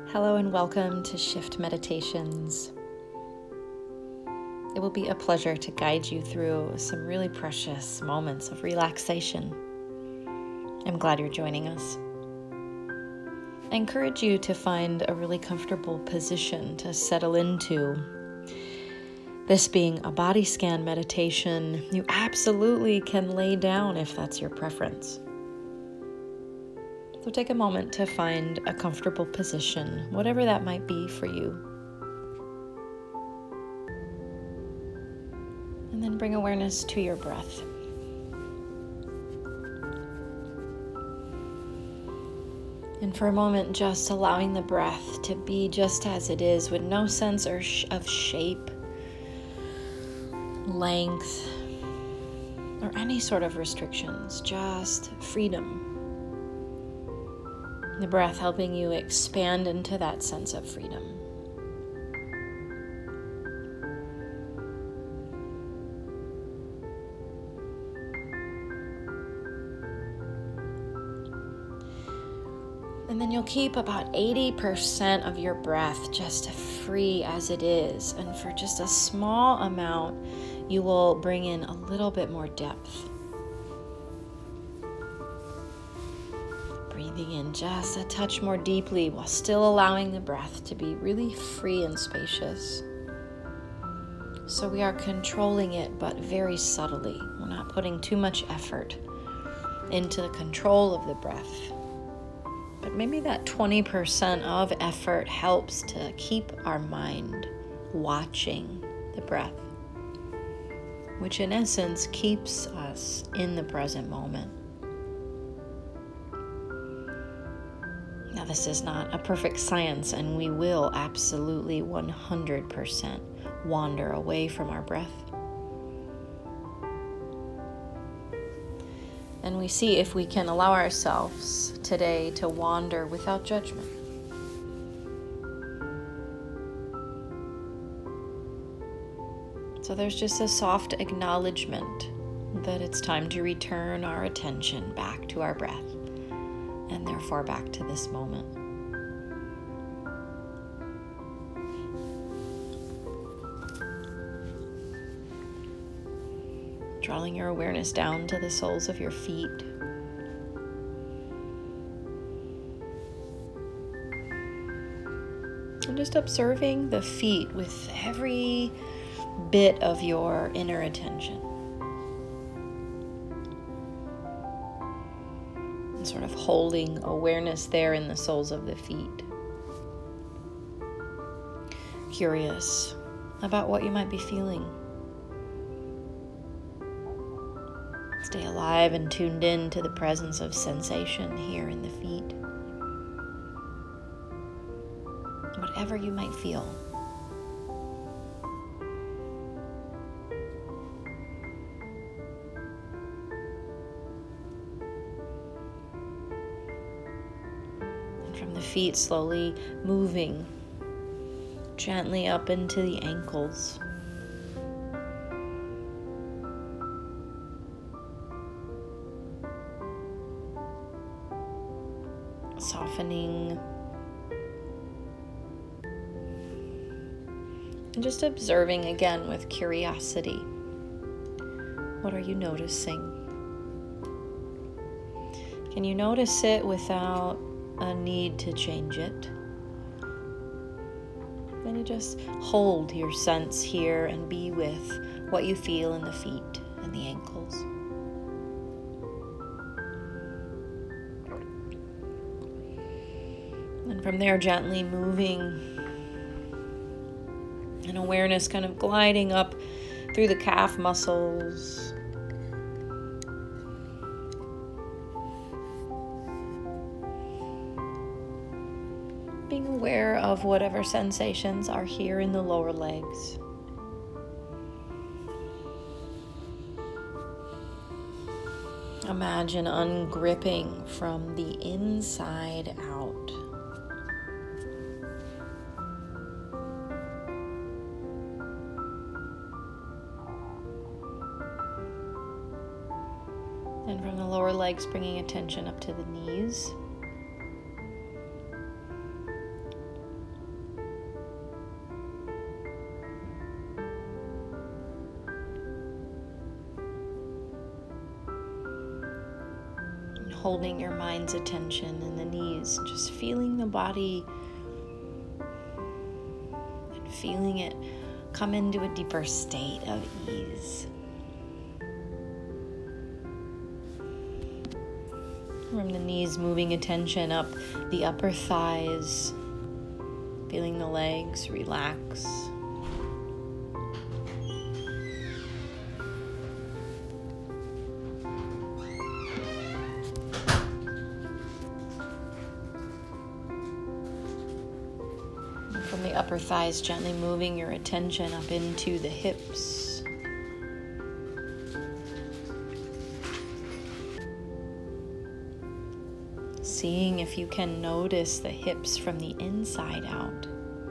Hello and welcome to Shift Meditations. It will be a pleasure to guide you through some really precious moments of relaxation. I'm glad you're joining us. I encourage you to find a really comfortable position to settle into. This being a body scan meditation, you absolutely can lay down if that's your preference. So take a moment to find a comfortable position, whatever that might be for you. And then bring awareness to your breath. And for a moment, just allowing the breath to be just as it is, with no sense of shape, length, or any sort of restrictions, just freedom. The breath helping you expand into that sense of freedom. And then you'll keep about 80% of your breath just free as it is. And for just a small amount, you will bring in a little bit more depth. Breathing in just a touch more deeply while still allowing the breath to be really free and spacious. So we are controlling it, but very subtly. We're not putting too much effort into the control of the breath. But maybe that 20% of effort helps to keep our mind watching the breath, which in essence keeps us in the present moment. Now, this is not a perfect science, and we will absolutely 100% wander away from our breath. And we see if we can allow ourselves today to wander without judgment. So there's just a soft acknowledgement that it's time to return our attention back to our breath, and therefore back to this moment. Drawing your awareness down to the soles of your feet. And just observing the feet with every bit of your inner attention. And sort of holding awareness there in the soles of the feet. Curious about what you might be feeling. Stay alive and tuned in to the presence of sensation here in the feet. Whatever you might feel. And from the feet, slowly moving gently up into the ankles. Softening and just observing again with curiosity. What are you noticing? Can you notice it without a need to change it? Then you just hold your sense here and be with what you feel in the feet and the ankles. And from there, gently moving, and awareness kind of gliding up through the calf muscles. Being aware of whatever sensations are here in the lower legs. Imagine ungripping from the inside out. And from the lower legs, bringing attention up to the knees. holding your mind's attention in the knees, just feeling the body and feeling it come into a deeper state of ease. From the knees, moving attention up the upper thighs, feeling the legs relax. From the upper thighs, gently moving your attention up into the hips. Seeing if you can notice the hips from the inside out.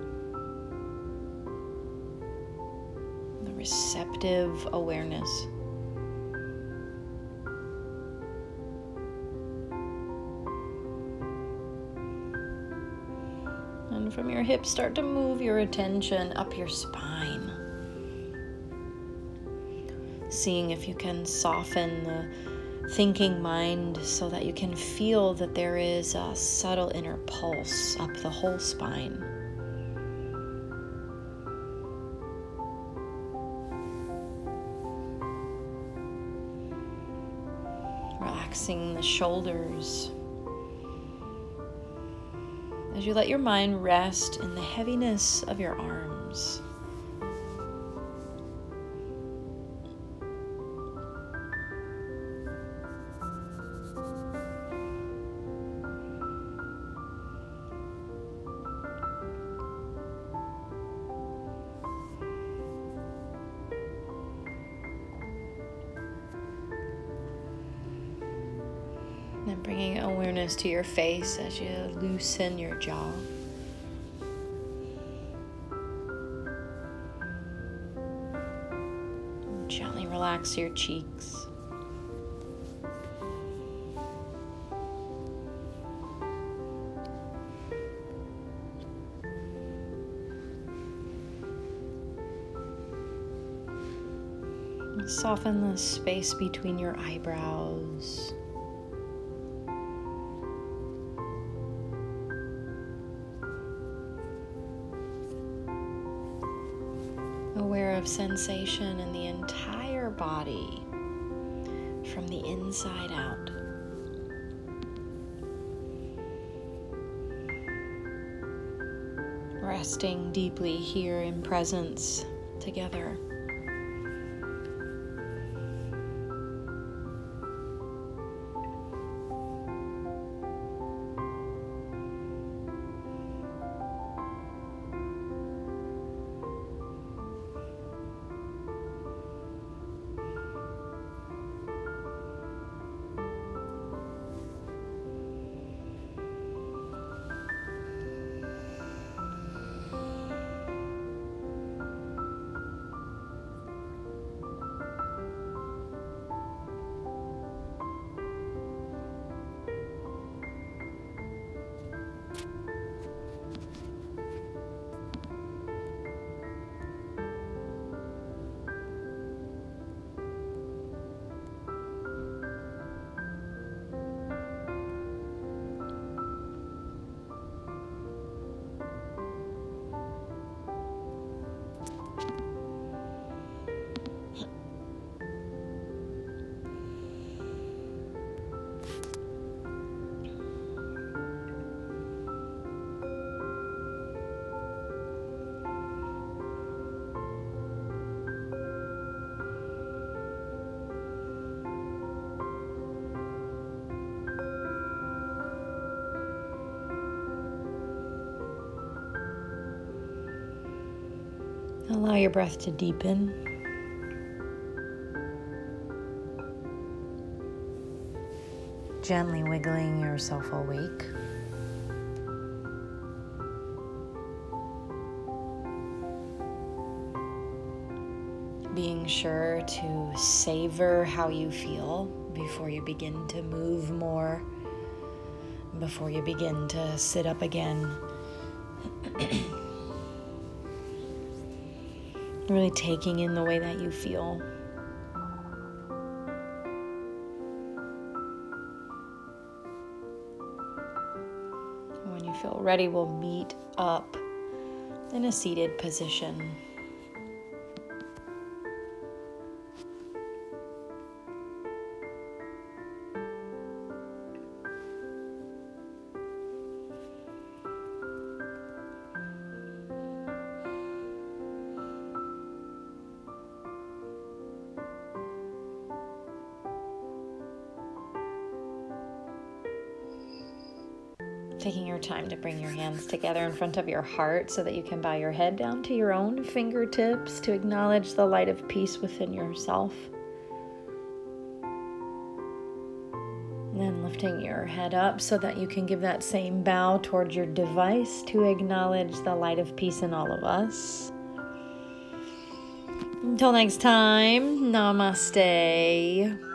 The receptive awareness. And from your hips, start to move your attention up your spine. Seeing if you can soften the thinking mind so that you can feel that there is a subtle inner pulse up the whole spine. Relaxing the shoulders as you let your mind rest in the heaviness of your arms. And bringing awareness to your face as you loosen your jaw. Gently relax your cheeks. And soften the space between your eyebrows. Aware of sensation in the entire body from the inside out. Resting deeply here in presence together. Allow your breath to deepen. Gently wiggling yourself awake. Being sure to savor how you feel before you begin to move more, before you begin to sit up again. Really taking in the way that you feel. feel ready, we'll meet up in a seated position. Taking your time to bring your hands together in front of your heart so that you can bow your head down to your own fingertips to acknowledge the light of peace within yourself. And then lifting your head up so that you can give that same bow towards your device to acknowledge the light of peace in all of us. Until next time, namaste.